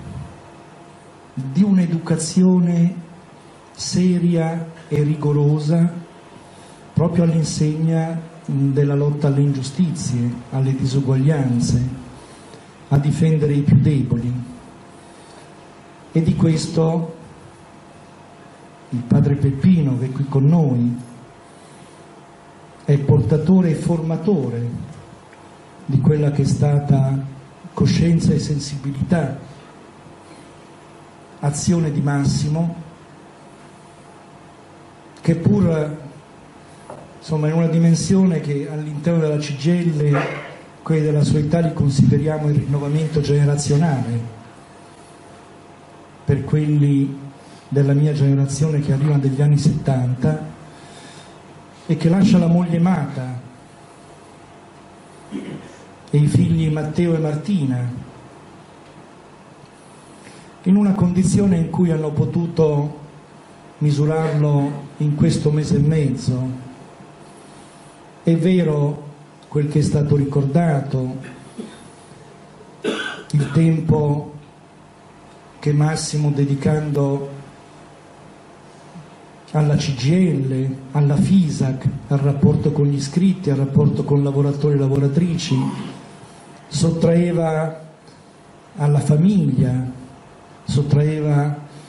di un'educazione seria e rigorosa, proprio all'insegna della lotta alle ingiustizie, alle disuguaglianze, a difendere i più deboli. E di questo il padre Peppino, che è qui con noi, è portatore e formatore di quella che è stata coscienza e sensibilità, azione di Massimo, che pur insomma in una dimensione che all'interno della C G I L, quelli della sua età, li consideriamo il rinnovamento generazionale, per quelli della mia generazione che arrivano dagli anni settanta, e che lascia la moglie Mata e i figli Matteo e Martina in una condizione in cui hanno potuto misurarlo in questo mese e mezzo. È vero quel che è stato ricordato, il tempo che Massimo, dedicando alla C G I L, alla FISAC, al rapporto con gli iscritti, al rapporto con lavoratori e lavoratrici, sottraeva alla famiglia, sottraeva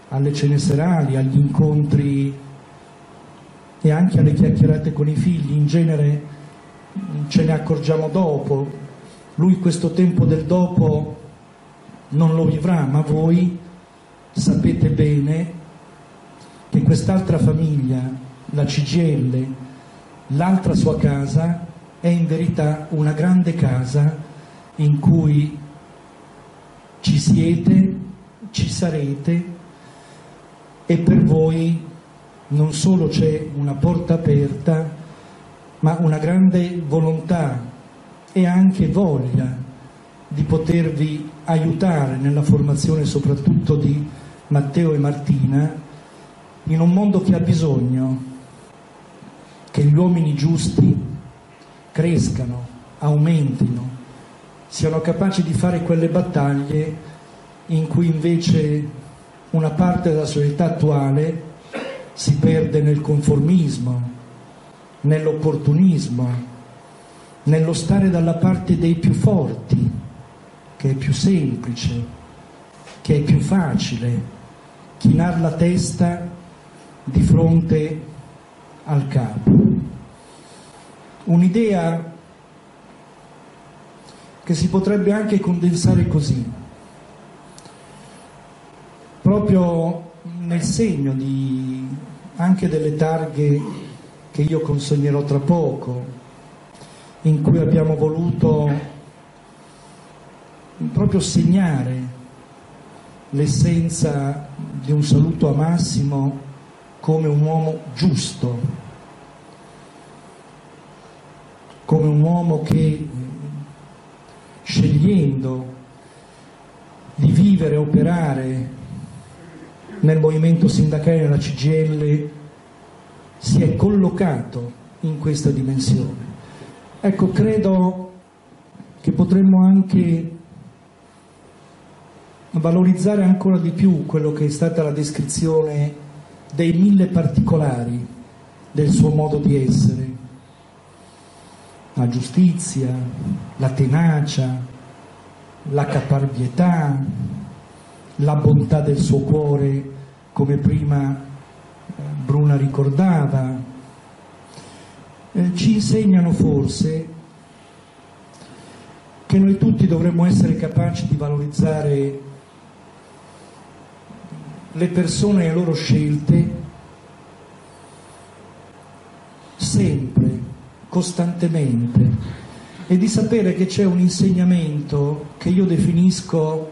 alle cene serali, agli incontri e anche alle chiacchierate con i figli. In genere ce ne accorgiamo dopo, lui questo tempo del dopo non lo vivrà, ma voi sapete bene che quest'altra famiglia, la C G I L, l'altra sua casa, è in verità una grande casa in cui ci siete, ci sarete, e per voi non solo c'è una porta aperta, ma una grande volontà e anche voglia di potervi aiutare nella formazione soprattutto di Matteo e Martina, in un mondo che ha bisogno che gli uomini giusti crescano, aumentino, siano capaci di fare quelle battaglie in cui invece una parte della società attuale si perde nel conformismo, nell'opportunismo, nello stare dalla parte dei più forti, che è più semplice, che è più facile chinar la testa di fronte al capo. Un'idea che si potrebbe anche condensare così, proprio nel segno di, anche delle targhe che io consegnerò tra poco, in cui abbiamo voluto proprio segnare l'essenza di un saluto a Massimo come un uomo giusto, come un uomo che, scegliendo di vivere e operare nel movimento sindacale della C G I L, si è collocato in questa dimensione. Ecco, credo che potremmo anche valorizzare ancora di più quello che è stata la descrizione dei mille particolari del suo modo di essere: la giustizia, la tenacia, la caparbietà, la bontà del suo cuore, come prima Bruna ricordava. Eh, ci insegnano forse che noi tutti dovremmo essere capaci di valorizzare le persone e le loro scelte sempre, costantemente, e di sapere che c'è un insegnamento che io definisco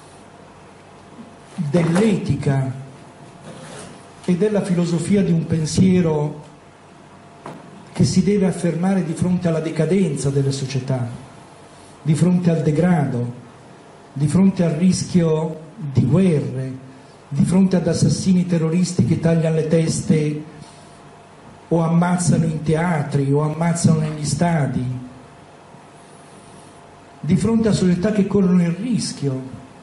dell'etica e della filosofia di un pensiero che si deve affermare di fronte alla decadenza delle società, di fronte al degrado, di fronte al rischio di guerre, di fronte ad assassini terroristi che tagliano le teste o ammazzano in teatri o ammazzano negli stadi, di fronte a società che corrono il rischio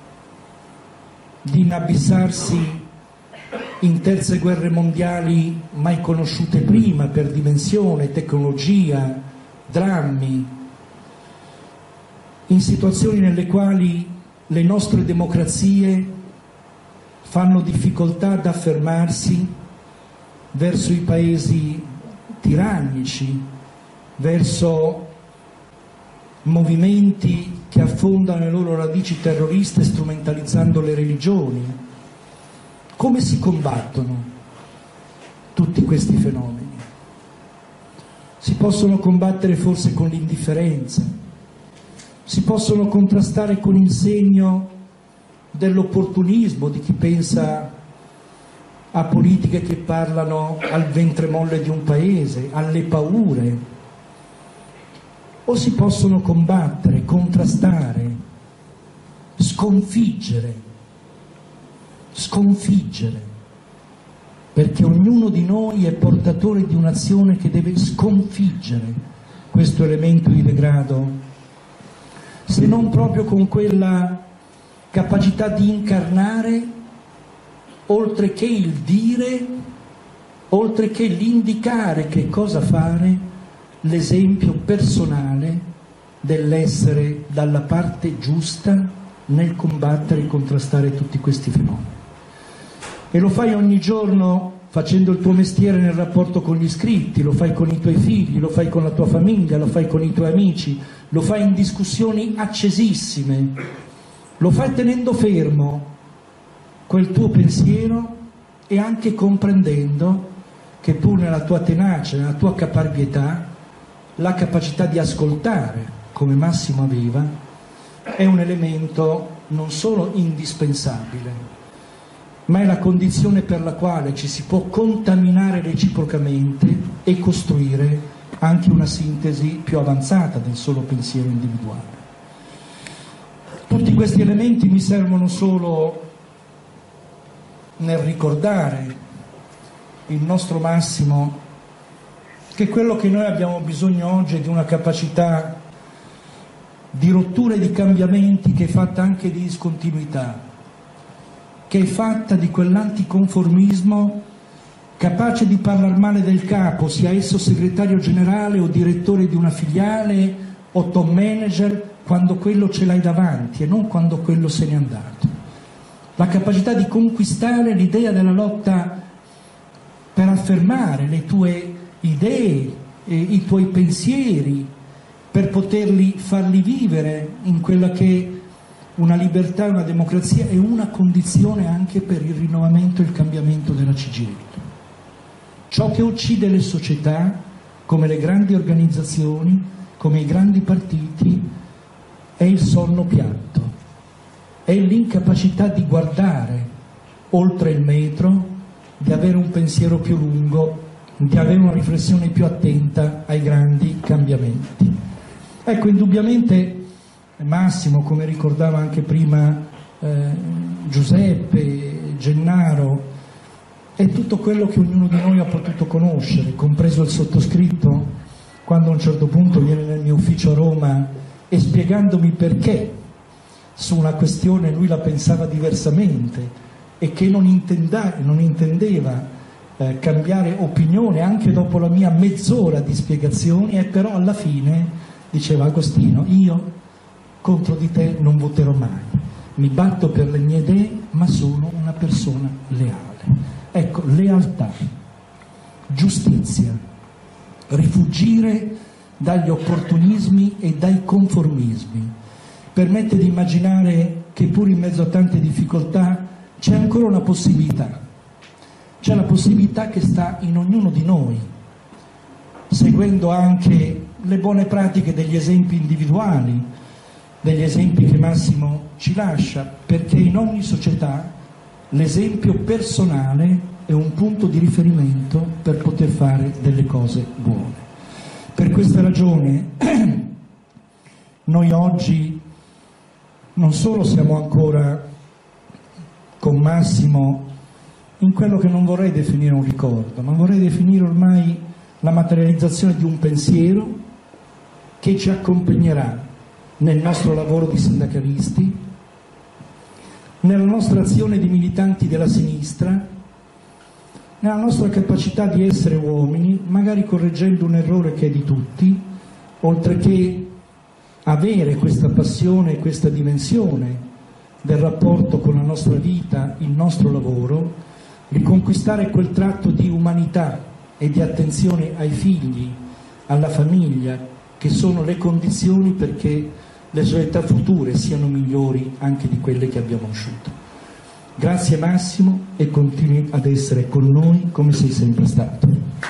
di inabissarsi in terze guerre mondiali mai conosciute prima per dimensione, tecnologia, drammi, in situazioni nelle quali le nostre democrazie fanno difficoltà ad affermarsi verso i paesi tirannici, verso movimenti che affondano le loro radici terroriste strumentalizzando le religioni. Come si combattono tutti questi fenomeni? Si possono combattere forse con l'indifferenza, si possono contrastare con il segno dell'opportunismo di chi pensa a politiche che parlano al ventre molle di un paese, alle paure, o si possono combattere, contrastare, sconfiggere, sconfiggere, perché ognuno di noi è portatore di un'azione che deve sconfiggere questo elemento di degrado, se non proprio con quella capacità di incarnare, oltre che il dire, oltre che l'indicare che cosa fare, l'esempio personale dell'essere dalla parte giusta nel combattere e contrastare tutti questi fenomeni. e lo fai ogni giorno facendo il tuo mestiere nel rapporto con gli iscritti, lo fai con i tuoi figli, lo fai con la tua famiglia, lo fai con i tuoi amici, lo fai in discussioni accesissime, lo fai tenendo fermo quel tuo pensiero e anche comprendendo che pur nella tua tenacia, nella tua caparbietà, la capacità di ascoltare, come Massimo aveva, è un elemento non solo indispensabile, ma è la condizione per la quale ci si può contaminare reciprocamente e costruire anche una sintesi più avanzata del solo pensiero individuale. Tutti questi elementi mi servono solo nel ricordare il nostro Massimo che quello che noi abbiamo bisogno oggi è di una capacità di rottura e di cambiamenti che è fatta anche di discontinuità, che è fatta di quell'anticonformismo capace di parlare male del capo, sia esso segretario generale o direttore di una filiale o top manager, quando quello ce l'hai davanti e non quando quello se n'è andato. La capacità di conquistare l'idea della lotta per affermare le tue idee, eh, i tuoi pensieri, per poterli farli vivere in quella che una libertà, una democrazia è una condizione anche per il rinnovamento e il cambiamento della C G I L. Ciò che uccide le società, come le grandi organizzazioni, come i grandi partiti, è il sonno piatto, è l'incapacità di guardare oltre il metro, di avere un pensiero più lungo, di avere una riflessione più attenta ai grandi cambiamenti. Ecco, indubbiamente Massimo, come ricordava anche prima eh, Giuseppe, Gennaro, è tutto quello che ognuno di noi ha potuto conoscere, compreso il sottoscritto, quando a un certo punto viene nel mio ufficio a Roma e spiegandomi perché su una questione lui la pensava diversamente e che non, intenda, non intendeva eh, cambiare opinione anche dopo la mia mezz'ora di spiegazioni, e però alla fine diceva: Agostino, io contro di te non voterò mai, mi batto per le mie idee, ma sono una persona leale. Ecco, lealtà, giustizia, rifugire dagli opportunismi e dai conformismi, permette di immaginare che pur in mezzo a tante difficoltà c'è ancora una possibilità, c'è la possibilità che sta in ognuno di noi, seguendo anche le buone pratiche degli esempi individuali, degli esempi che Massimo ci lascia, perché in ogni società l'esempio personale è un punto di riferimento per poter fare delle cose buone. Per questa ragione noi oggi non solo siamo ancora con Massimo in quello che non vorrei definire un ricordo, ma vorrei definire ormai la materializzazione di un pensiero che ci accompagnerà nel nostro lavoro di sindacalisti, nella nostra azione di militanti della sinistra, nella nostra capacità di essere uomini, magari correggendo un errore che è di tutti, oltre che avere questa passione e questa dimensione del rapporto con la nostra vita, il nostro lavoro, riconquistare quel tratto di umanità e di attenzione ai figli, alla famiglia, che sono le condizioni perché le società future siano migliori anche di quelle che abbiamo conosciuto. Grazie Massimo, e continui ad essere con noi come sei sempre stato.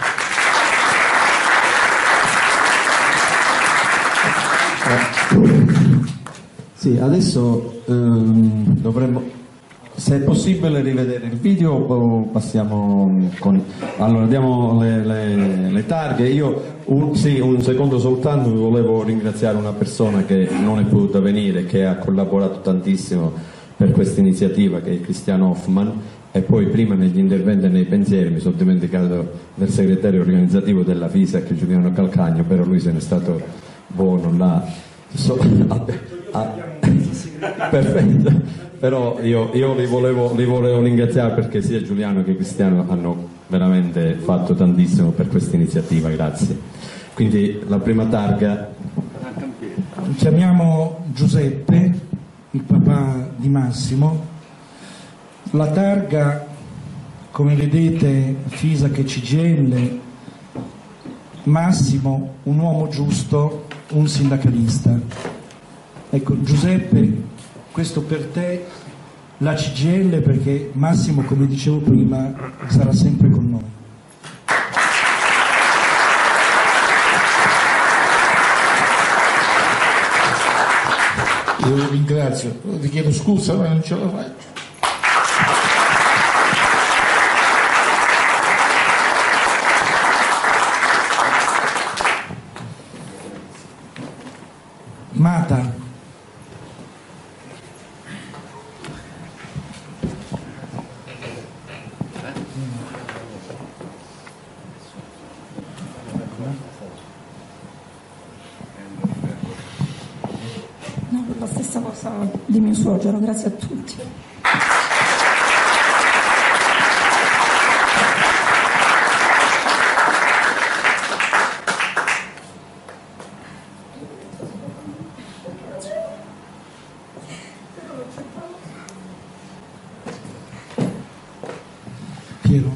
Sì, adesso ehm, dovremmo, se è possibile, rivedere il video o passiamo con... Allora, diamo le, le, le targhe. Io un, sì, un secondo soltanto, volevo ringraziare una persona che non è potuta venire, che ha collaborato tantissimo per questa iniziativa, che è Cristiano Hoffman, e poi prima negli interventi e nei pensieri mi sono dimenticato del segretario organizzativo della FISAC, Giuliano Calcagno, però lui se n'è stato buono là. So, ah, ah, perfetto, però io, io li, volevo, li volevo ringraziare perché sia Giuliano che Cristiano hanno veramente fatto tantissimo per questa iniziativa, grazie. Quindi la prima targa. Chiamiamo Giuseppe, il papà di Massimo. La targa come vedete Fisac e C G I L, Massimo un uomo giusto, un sindacalista. Ecco, Giuseppe, questo per te, la C G I L, perché Massimo, come dicevo prima, sarà sempre con noi. Io vi ringrazio, vi chiedo scusa ma non ce la faccio. Mata. No, la stessa cosa di mio suocero, grazie a tutti. Piero,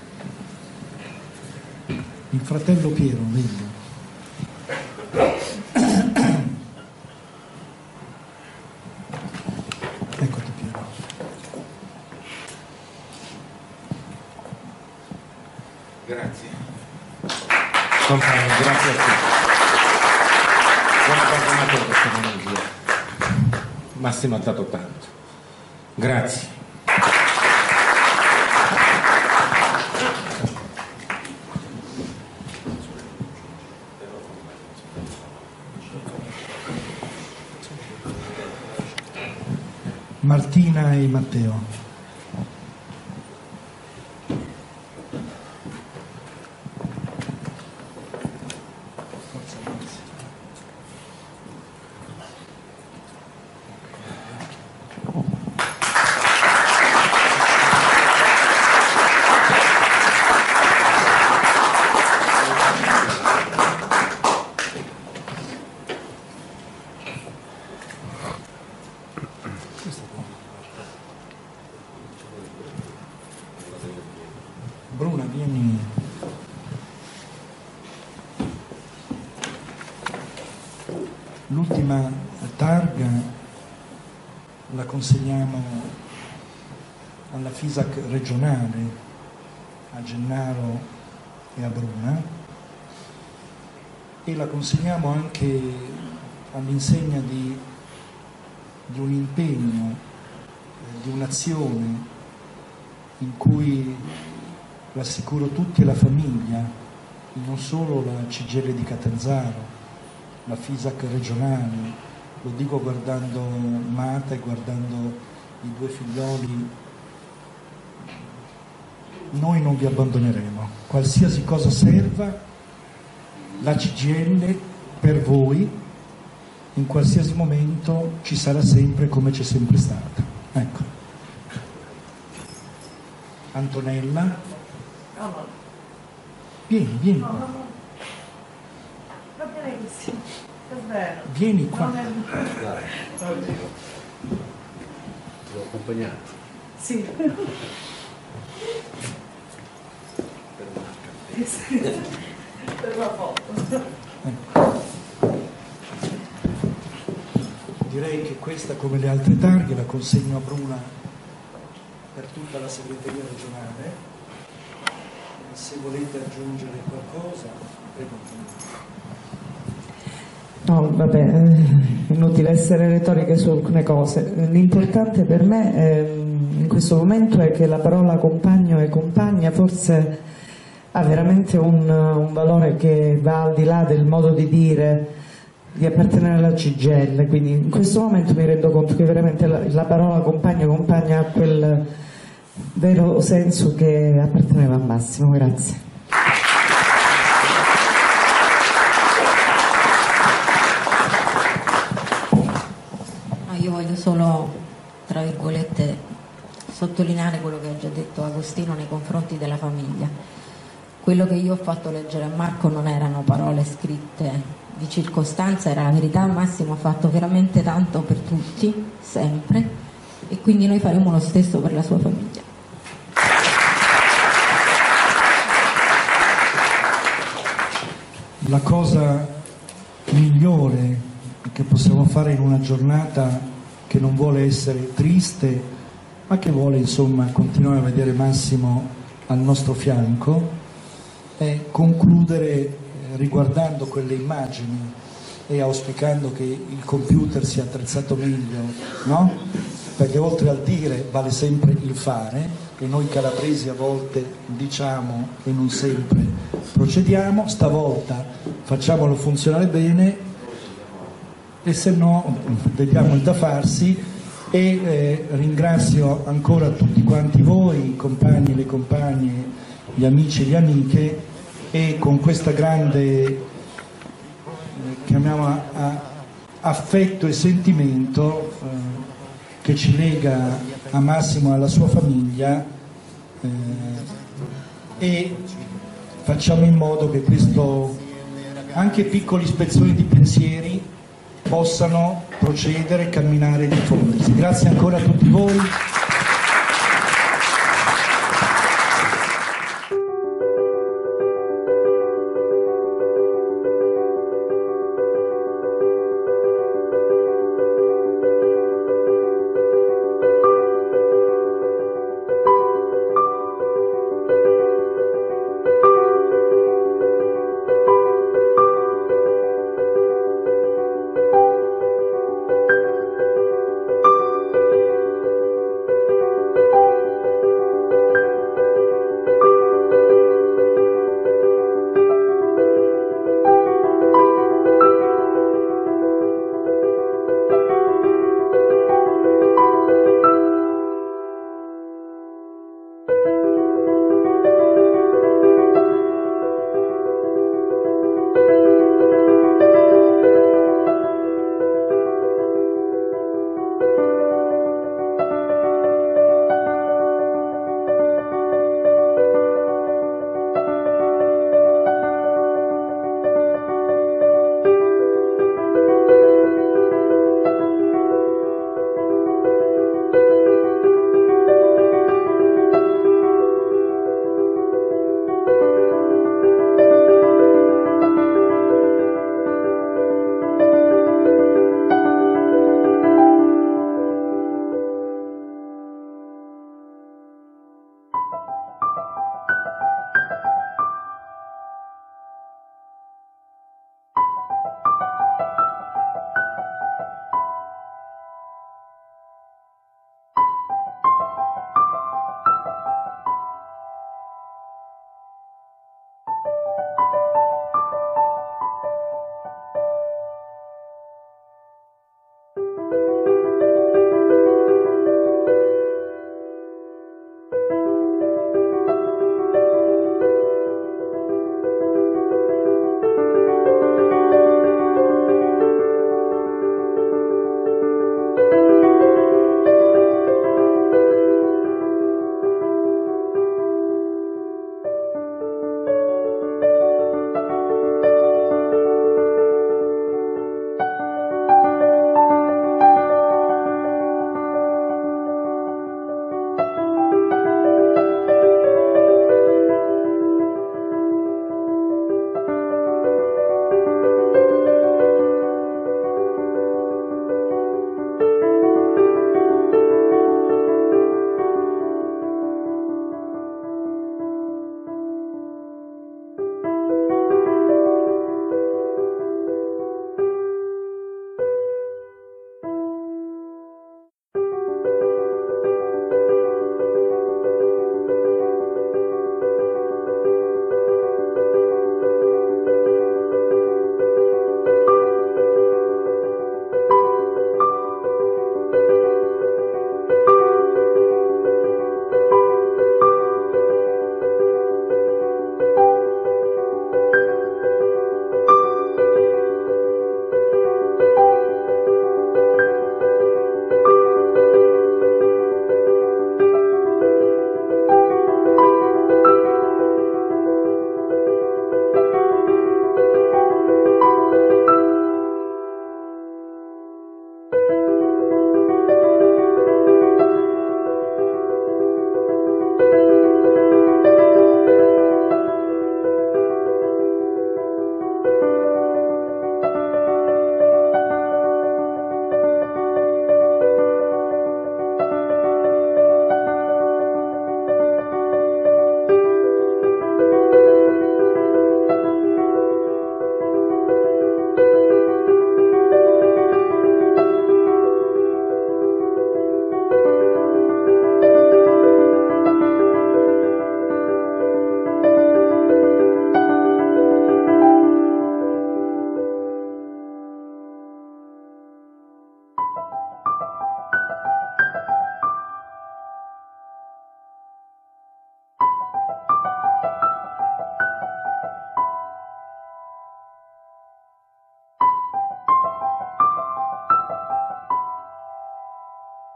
il fratello Piero, vedi? Eccoti Piero. Grazie. Compagni, grazie a tutti. Buona giornata a questa famiglia. Massimo ha dato tanto. Grazie. Martina e Matteo. Bruna, vieni. L'ultima targa la consegniamo alla Fisac regionale, a Gennaro e a Bruna, e la consegniamo anche all'insegna di, di un impegno, eh, di un'azione in cui rassicuro tutti e la famiglia, non solo la C G I L di Catanzaro, la Fisac regionale, lo dico guardando Mata e guardando i due figlioli. Noi non vi abbandoneremo, qualsiasi cosa serva, la C G I L per voi in qualsiasi momento ci sarà sempre come c'è sempre stata. Ecco. Antonella, No, no. vieni, vieni No, qua. no, no. Va benissimo, è vero. Vieni qua. Non è... Dai, ti ho accompagnato. Sì. Per una Eh sì. Per la foto. Direi che questa, come le altre targhe, la consegno a Bruna per tutta la segreteria regionale. Se volete aggiungere qualcosa, prego. No, vabbè, è inutile essere retoriche su alcune cose. L'importante per me eh, in questo momento è che la parola compagno e compagna forse ha veramente un, un valore che va al di là del modo di dire di appartenere alla C G I L, quindi in questo momento mi rendo conto che veramente la, la parola compagno e compagna ha quel vero senso che apparteneva a Massimo. Grazie. No, io voglio solo, tra virgolette, sottolineare quello che ha già detto Agostino nei confronti della famiglia. Quello che io ho fatto leggere a Marco non erano parole scritte di circostanza, era la verità. Massimo ha fatto veramente tanto per tutti, sempre, e quindi noi faremo lo stesso per la sua famiglia. la cosa migliore che possiamo fare in una giornata che non vuole essere triste, ma che vuole insomma continuare a vedere Massimo al nostro fianco, è concludere riguardando quelle immagini e auspicando che il computer sia attrezzato meglio, no? Perché oltre al dire vale sempre il fare, e noi calabresi a volte diciamo e non sempre procediamo. Stavolta facciamolo funzionare bene e se no vediamo il da farsi. E eh, ringrazio ancora tutti quanti voi, i compagni e le compagne, gli amici e le amiche, e con questa grande eh, chiamiamola a, affetto e sentimento eh, che ci lega a Massimo e alla sua famiglia, eh, e facciamo in modo che questo, anche piccoli spezzoni di pensieri, possano procedere, camminare e diffondersi. Grazie ancora a tutti voi.